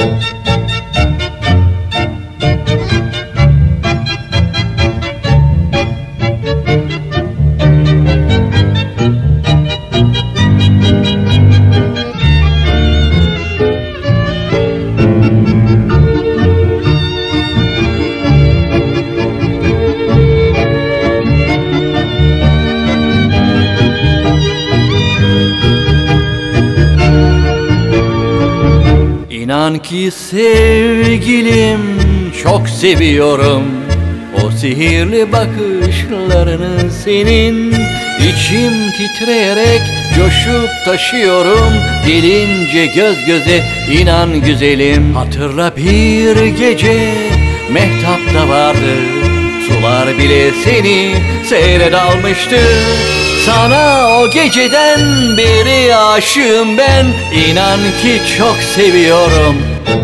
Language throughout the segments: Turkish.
İnan ki sevgilim, çok seviyorum o sihirli bakışlarını senin. İçim titreyerek coşup taşıyorum, gelince göz göze inan güzelim. Hatırla bir gece mehtapta vardı, sular bile seni seyre dalmıştı. Sana o geceden beri aşığım ben, inan ki çok seviyorum.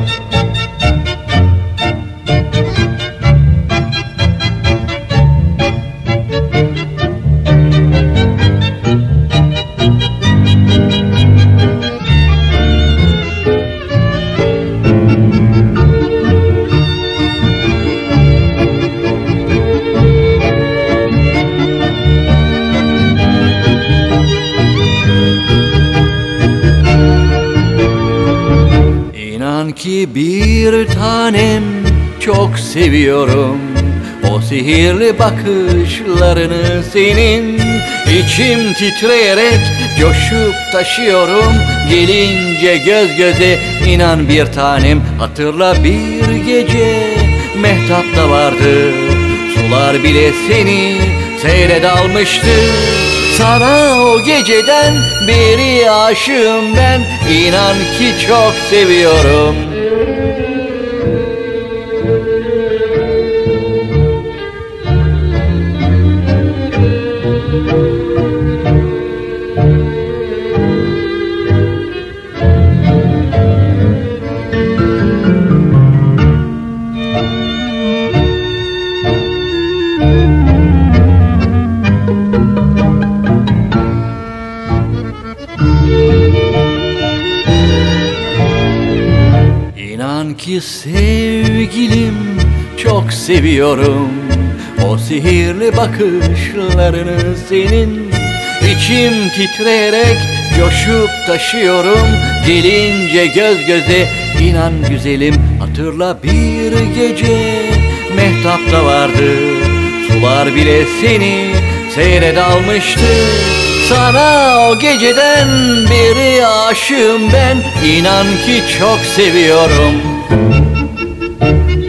İnan ki bir tanem, çok seviyorum o sihirli bakışlarını senin. İçim titreyerek coşup taşıyorum, gelince göz göze inan bir tanem. Hatırla bir gece mehtapta vardı, sular bile seni seyre dalmıştı. Sana o geceden beri aşığım ben, inan ki çok seviyorum. İnan ki sevgilim, çok seviyorum o sihirli bakışlarını senin. İçim titreyerek coşup taşıyorum, gelince göz göze inan güzelim. Hatırla bir gece mehtapta vardı, sular bile seni seyre dalmıştı. Sana o geceden beri aşığım ben, inan ki çok seviyorum.